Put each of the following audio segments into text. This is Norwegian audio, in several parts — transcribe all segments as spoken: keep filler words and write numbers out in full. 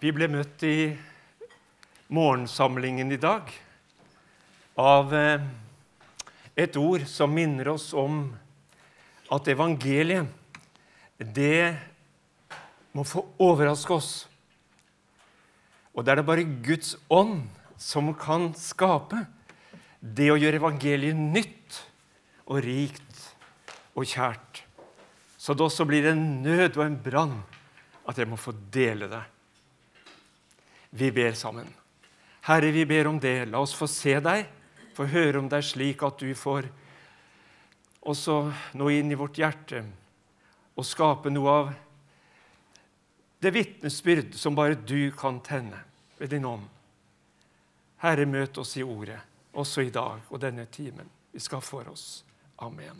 Vi ble møtt i morgensamlingen i dag av et ord som minner oss om at evangeliet, det må få overraske oss. Og det er det bare Guds ånd som kan skape det å gjøre evangeliet nytt og rikt og kjært. Så det også blir en nød og en brann at jeg må få dele det. Vi ber sammen. Herre, vi ber om det. La oss få se deg, få høre om deg slik at du får også nå inn i vårt hjerte og skape noe av det vittnesbyrd som bare du kan tenne ved din ånd. Herre, møt oss i ordet, også i dag og denne timen. Vi skal for oss. Amen.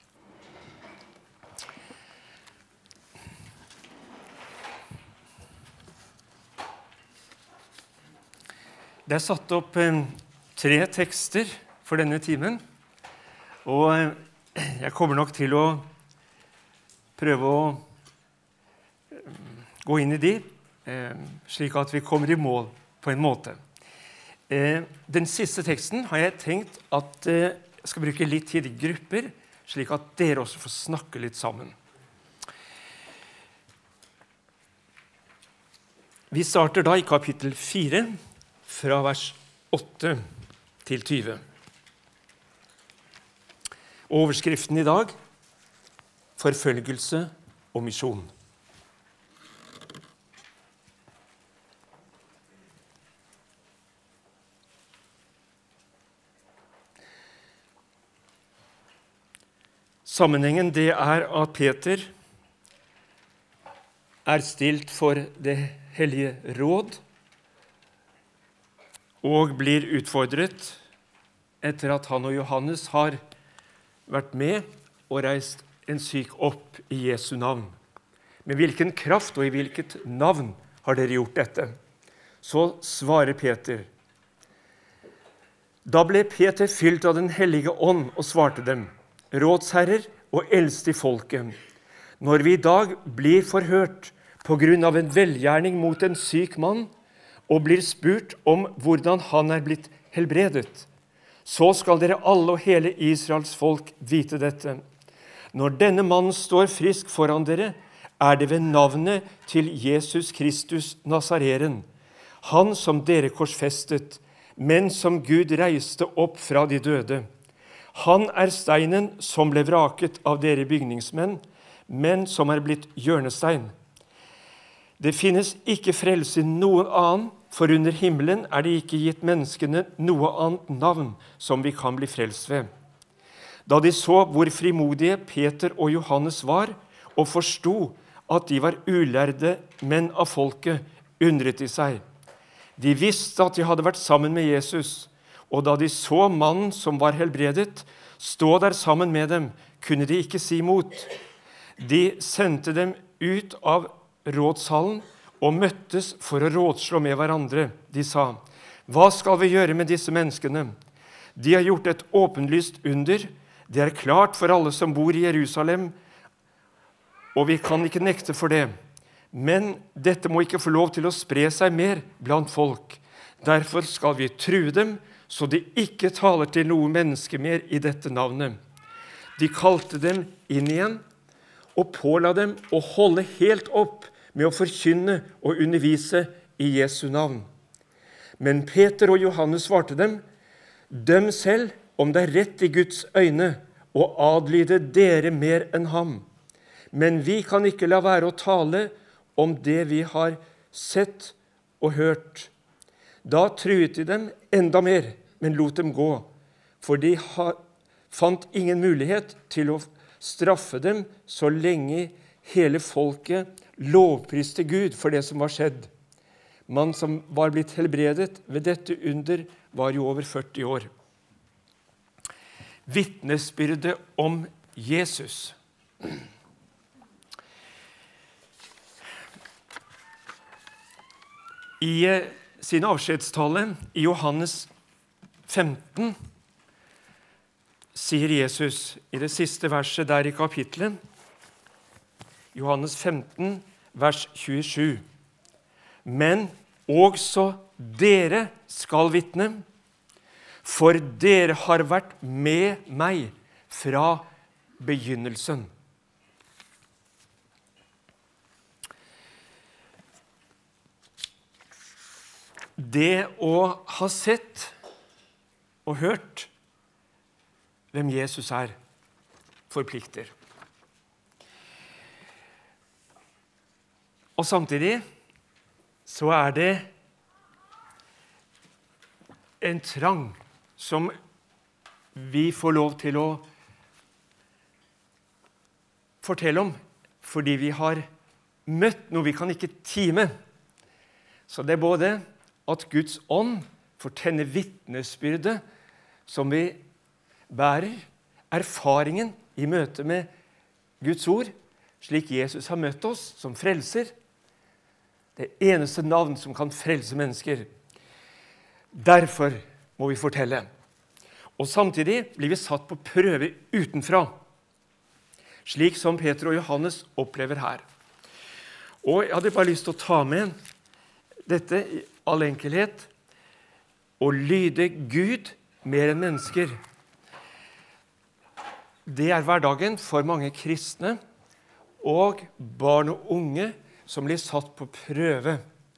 Det er satt opp eh, tre tekster for denne timen, og eh, jeg kommer nok til å prøve å eh, gå inn i de, eh, slik at vi kommer i mål på en måte. Eh, den siste teksten har jeg tenkt at eh, jeg skal bruke litt tid i grupper, slik at dere også får snakke litt sammen. Vi starter da i kapittel fire, fra vers åtte til tyve. Overskriften i dag: forfølgelse og misjon. Sammenhengen det er at Peter er stilt for det hellige råd og blir utfordret etter at han og Johannes har vært med og reist en syk opp i Jesu navn. Med hvilken kraft og i hvilket navn har dere gjort dette? Så svarer Peter. Da ble Peter fylt av den hellige ånd og svarte dem, rådsherrer og eldste i folket, når vi i dag blir forhørt på grunn av en velgjerning mot en syk mann, og blir spurt om hvordan han er blitt helbredet, så skal dere alle og hele Israels folk vite dette. Når denne mannen står frisk foran dere, er det ved navnet til Jesus Kristus Nazareren, han som dere korsfestet, men som Gud reiste opp fra de døde. Han er steinen som ble vraket av dere bygningsmenn, men som er blitt hjørnestein. Det finnes ikke frelse i noen annen, for under himmelen er det ikke gitt menneskene noe annet navn som vi kan bli frelst ved. Da de så hvor frimodige Peter og Johannes var, og forsto at de var ulærde menn av folket, undret de seg. De visste at de hadde vært sammen med Jesus, og da de så mannen som var helbredet, stå der sammen med dem, kunne de ikke si imot. De sendte dem ut av rådshallen og møttes for å rådslå med hverandre. De sa, hva skal vi gjøre med disse menneskene? De har gjort et åpenlyst under. Det er klart for alle som bor i Jerusalem, og vi kan ikke nekte for det. Men dette må ikke få lov til å spre seg mer blant folk. Derfor skal vi true dem, så de ikke taler til noe menneske mer i dette navnet. De kalte dem inn igjen, og påla dem å holde helt opp med å forkynne og undervise i Jesu navn. Men Peter og Johannes svarte dem, døm selv om det er rett i Guds øyne å adlyde dere mer enn ham. Men vi kan ikke la være å tale om det vi har sett og hørt. Da truet de dem enda mer, men lot dem gå, for de fant ingen mulighet til å straffe dem så lenge hele folket lovpriste Gud for det som var skjedd. Mannen som var blitt helbredet ved dette under var jo over førti år. Vittnesbyrdet om Jesus. I sin avskjedstale i Johannes femten sier Jesus i det siste verset der i kapitlet, Johannes femten, vers tjuesju. men også dere skal vitne, for dere har vært med meg fra begynnelsen. Det å ha sett og hørt hvem Jesus er, forplikter. Og samtidig så er det en trang som vi får lov til å fortelle om, fordi vi har møtt noe vi kan ikke time. Så det er både at Guds ånd fortenner vitnesbyrdet som vi bærer, erfaringen i møte med Guds ord, slik Jesus har møtt oss som frelser, det eneste navn som kan frelse mennesker. Derfor må vi fortelle. Og samtidig blir vi satt på prøve utenfra, slik som Peter og Johannes opplever her. Og jeg hadde bare lyst til å ta med dette i all enkelhet, å lyde Gud mer enn mennesker. Det er hverdagen for mange kristne og barn og unge som blir satt på prøve.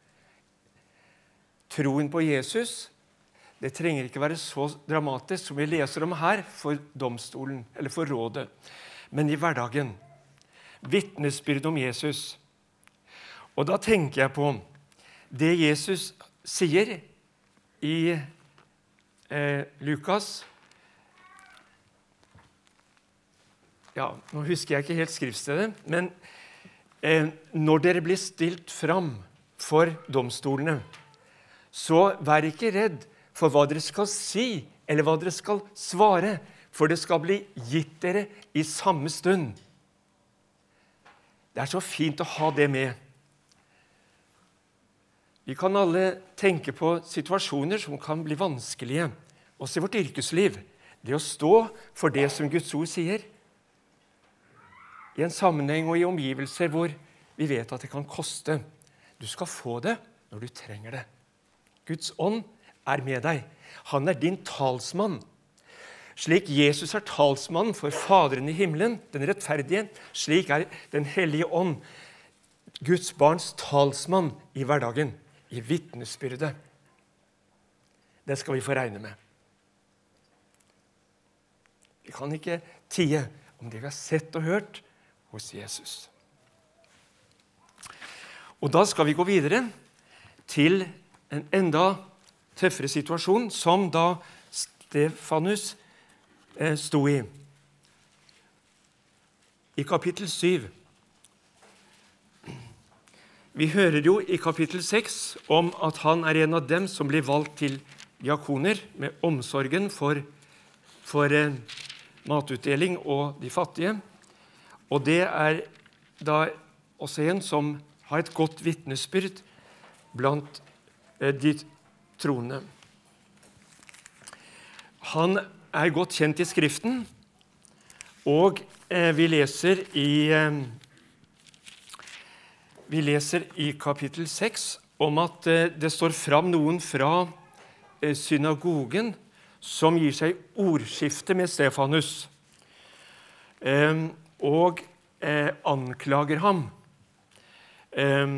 Troen på Jesus, det trenger ikke være så dramatisk som vi leser om her for domstolen eller for rådet, men i hverdagen. Vitnesbyrd om Jesus. Og da tenker jeg på det Jesus sier i eh, Lukas. Ja, nå husker jeg ikke helt skriftstedet, men eh, når dere blir stilt fram for domstolene, så vær ikke redd for hva dere skal si, eller hva dere skal svare, for det skal bli gitt dere i samme stund. Det er så fint å ha det med. Vi kan alle tenke på situasjoner som kan bli vanskelige, også i vårt yrkesliv. Det å stå for det som Guds ord sier, i en sammenheng og i omgivelser hvor vi vet at det kan koste. Du skal få det når du trenger det. Guds ånd er med deg. Han er din talsmann. Slik Jesus er talsmann for Faderen i himmelen, den rettferdige, slik er den hellige ånd, Guds barns talsmann i hverdagen, i vitnesbyrdet. Det skal vi få regne med. Vi kan ikke tie om det vi har sett og hørt hos Jesus. Og da skal vi gå videre til en enda tøffere situasjon, som da Stefanus eh, sto i. I kapittel syv. Vi hører jo i kapittel seks om at han er en av dem som blir valgt til diakoner med omsorgen for, for eh, matutdeling og de fattige. Og det er da også en som har et godt vitnesbyrd blant eh, de troende. Han er godt kjent i Skriften, og eh, vi leser i eh, vi leser i kapittel seks om at eh, det står fram noen fra eh, synagogen som gir seg ordskifte med Stefanus, eh, og eh, anklager ham. Eh,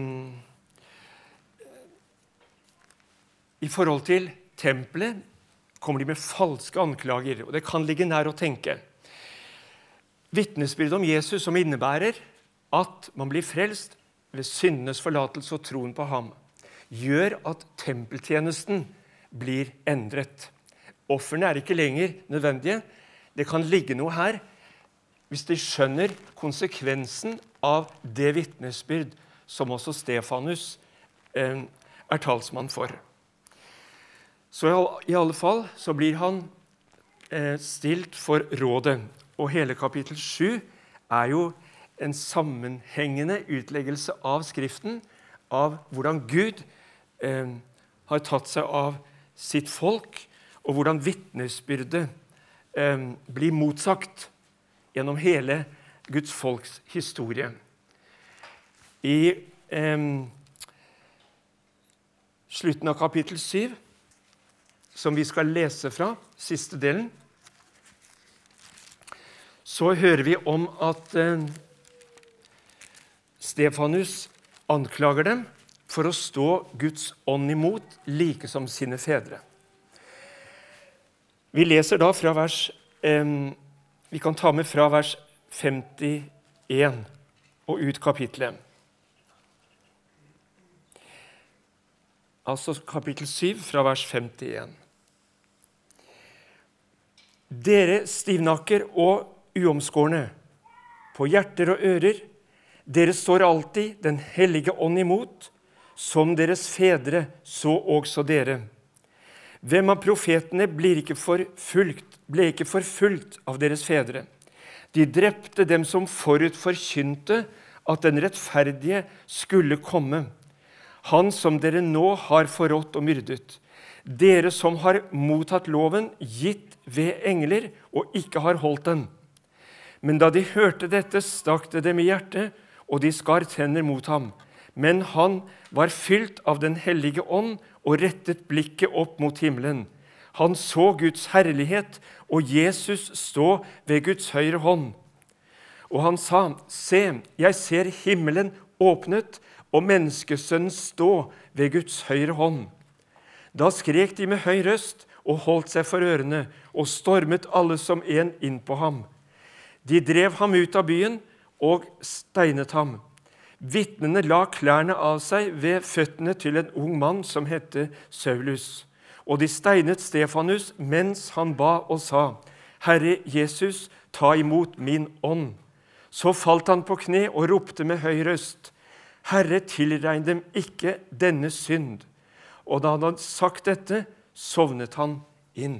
I forhold til tempelet kommer de med falske anklager, og det kan ligge nær å tenke. Vitnesbyrd om Jesus som innebærer at man blir frelst ved syndenes forlatelse og troen på ham, gjør at tempeltjenesten blir endret. Offerne er ikke lenger nødvendige. Det kan ligge noe her hvis de skjønner konsekvensen av det vitnesbyrd som også Stefanus eh, er talsmann for. Så i alle fall så blir han eh, stilt for rådet, og hele kapittel sju er jo en sammenhengende utleggelse av Skriften, av hvordan Gud eh, har tatt seg av sitt folk, og hvordan vitnesbyrdet eh, blir motsagt gjennom hele Guds folks historie. I, eh, slutten av kapittel syv, som vi skal lese fra, siste delen, så hører vi om at eh, Stefanus anklager dem for å stå Guds ånd imot, like som sine fedre. Vi leser da fra vers, eh, vi kan ta med fra vers femtien og ut kapitlet. Altså kapittel syv fra vers femtien. Dere stivnakker og uomskårne, på hjerter og ører, dere står alltid den hellige ånd imot, som deres fedre, så også dere. Hvem av profetene blir ikke forfulgt, ble ikke forfulgt av deres fedre? De drepte dem som forut forkynte at den rettferdige skulle komme. Han som dere nå har forrådt og myrdet. Dere som har mottatt loven, gitt ved engler, og ikke har holdt den. Men da de hørte dette, stakk det dem i hjertet, og de skar tenner mot ham. Men han var fylt av den hellige ånd, og rettet blikket opp mot himmelen. Han så Guds herlighet, og Jesus stå ved Guds høyre hånd. Og han sa, se, jeg ser himmelen åpnet, og menneskesønnen stå ved Guds høyre hånd. Da skrek de med høy røst og holdt seg for ørene, og stormet alle som en inn på ham. De drev ham ut av byen og steinet ham. Vitnene la klærne av seg ved føttene til en ung mann som hette Saulus. Og de steinet Stefanus mens han ba og sa, Herre Jesus, ta imot min ånd. Så falt han på kne og ropte med høy røst, Herre, tilregn dem ikke denne synd. Og da han hadde sagt dette, sovnet han inn.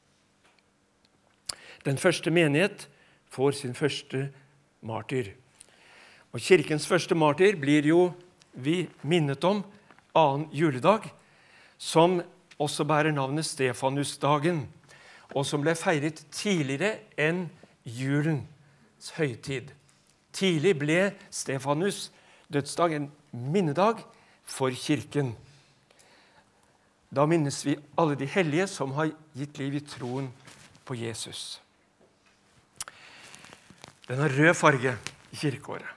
Den første menighet får sin første martyr. Og kirkens første martyr blir jo vi minnet om annen juledag, som også bærer navnet Stefanusdagen, og som ble feiret tidligere enn julens høytid. Tidlig ble Stefanus dødsdag en minnedag for kirken. Da minnes vi alle de hellige som har gitt liv i troen på Jesus. Den har rød farge i kirkeåret.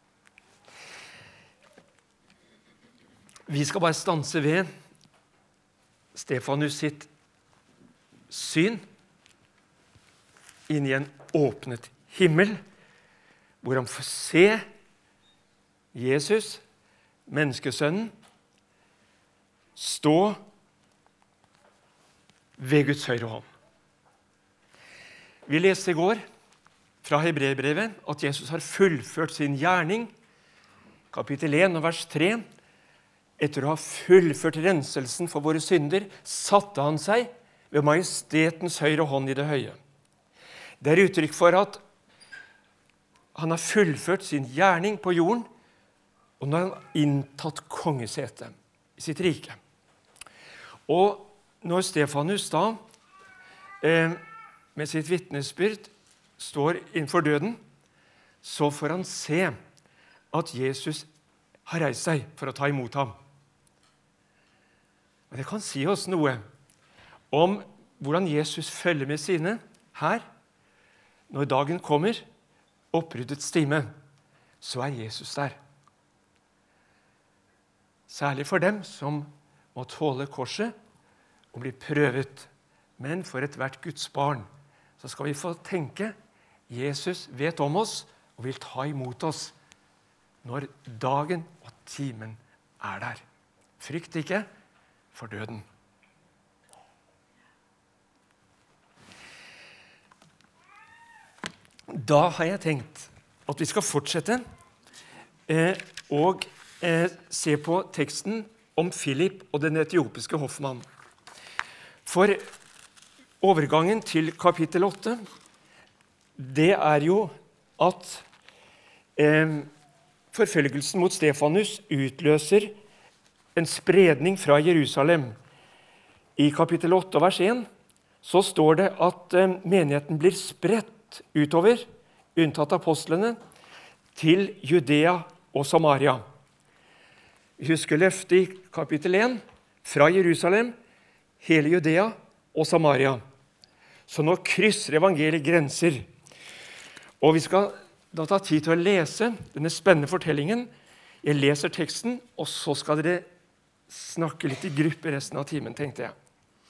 Vi skal bare stanse ved Stefanus sitt syn inn i en åpnet himmel, hvor han får se Jesus, menneskesønnen, stå ved Guds høyre hånd. Vi leste i går fra Hebreerbrevet at Jesus har fullført sin gjerning, kapittel en og vers tre. Etter å ha fullført renselsen for våre synder, satte han seg ved majestetens høyre hånd i det høye. Det er uttrykk for at han har fullført sin gjerning på jorden, og når han har inntatt kongesetet i sitt rike. Og når Stefanus da, eh, med sitt vitnesbyrd, står innenfor døden, så får han se at Jesus har reist seg for å ta imot ham. Og det kan si oss noe om hvordan Jesus følger med sine her. Når dagen kommer, oppbruddets time, så er Jesus der. Særlig for dem som må tåle korset og bli prøvet. Men for ethvert Guds barn så skal vi få tenke Jesus vet om oss og vil ta imot oss når dagen og timen er der. Frykt ikke for døden. Da har jeg tenkt at vi skal fortsette eh, og eh, se på teksten om Philip og den etiopiske hoffmann. For overgangen til kapittel åtte, det er jo at eh, forfølgelsen mot Stefanus utløser en spredning fra Jerusalem. I kapittel åtte, vers en, så står det at eh, menigheten blir spredt utover, unntatt apostlene, til Judea og Samaria. Vi husker løftet i kapittel en. fra Jerusalem, hele Judea og Samaria. Så nå krysser evangeliet grenser. Og vi skal da ta tid til å lese denne spennende fortellingen. Jeg leser teksten, og så skal dere snakke litt i gruppe resten av timen, tenkte jeg.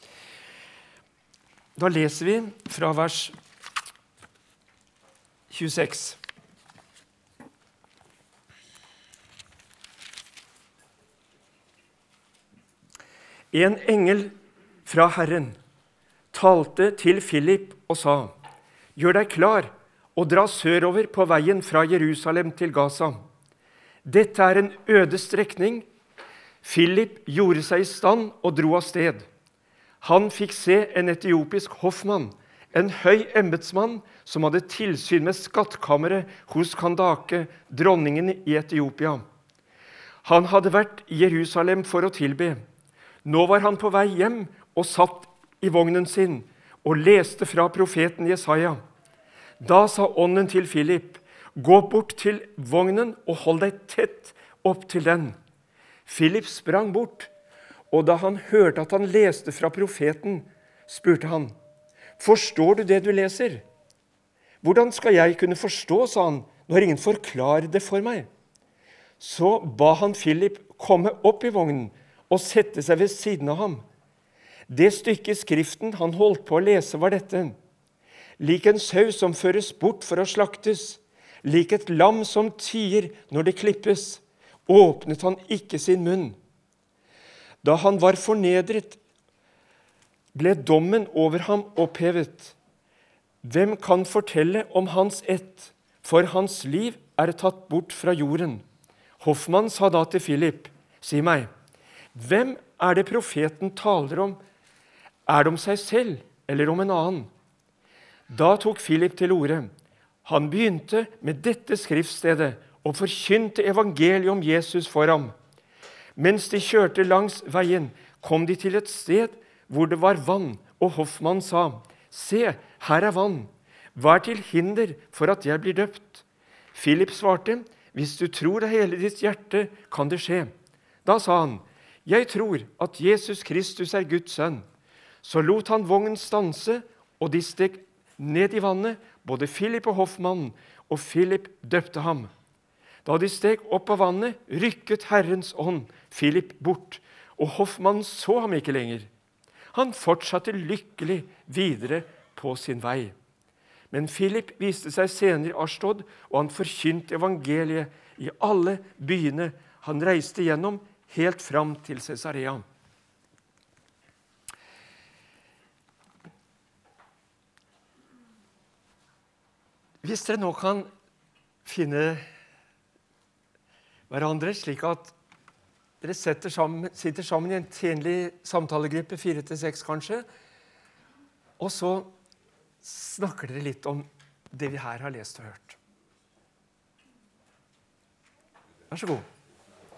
Da leser vi fra vers tjueseks. En engel fra Herren talte til Philip og sa, «Gjør deg klar og dra sørover på veien fra Jerusalem til Gaza. Dette er en øde strekning.» Philip gjorde seg i stand og dro av sted. Han fikk se en etiopisk hoffmann, en høy embetsmann som hadde tilsyn med skattkammeret hos Kandake, dronningen i Etiopia. Han hadde vært i Jerusalem for å tilbe. Nå var han på vei hjem og satt i vognen sin og leste fra profeten Jesaja. Da sa ånden til Philip, «Gå bort til vognen og hold deg tett opp til den.» Philip sprang bort, og da han hørte at han leste fra profeten, spurte han, «Forstår du det du leser?» «Hvordan skal jeg kunne forstå», sa han, «når ingen forklarer det for meg?» Så ba han Philip komme opp i vognen og sette seg ved siden av ham. Det stykket i skriften han holdt på å lese var dette, «Lik en sau som føres bort for å slaktes, lik et lam som tier når det klippes, åpnet han ikke sin munn. Da han var fornedret, ble dommen over ham opphevet. Hvem kan fortelle om hans ett, for hans liv er tatt bort fra jorden?» Hoffmann sa da til Philip, «Si meg, hvem er det profeten taler om? Er det om seg selv eller om en annen?» Da tok Philip til orde. Han begynte med dette skriftstedet og forkynte evangeliet om Jesus for ham. Mens de kjørte langs veien, kom de til et sted hvor det var vann, og hoffmannen sa, «Se, her er vann. Hva er til hinder for at jeg blir døpt?» Philip svarte, «Hvis du tror av hele ditt hjerte, kan det skje.» Da sa han, «Jeg tror at Jesus Kristus er Guds sønn.» Så lot han vognen stanse, og de steg ned i vannet, både Philip og hoffmannen, og Philip døpte ham. Da de steg opp av vannet, rykket Herrens ånd Philip bort, og hoffmannen så ham ikke lenger. Han fortsatte lykkelig videre på sin vei. Men Philip viste seg senere i Ashdod, og han forkynte evangeliet i alle byene han reiste gjennom, helt fram til Cesarea. Hvis dere nå kan finne hverandre slik at dere setter sammen, sitter sammen i en tjenlig samtalegruppe, fire til seks kanskje, og så snakker dere litt om det vi her har lest og hørt. Vær så god.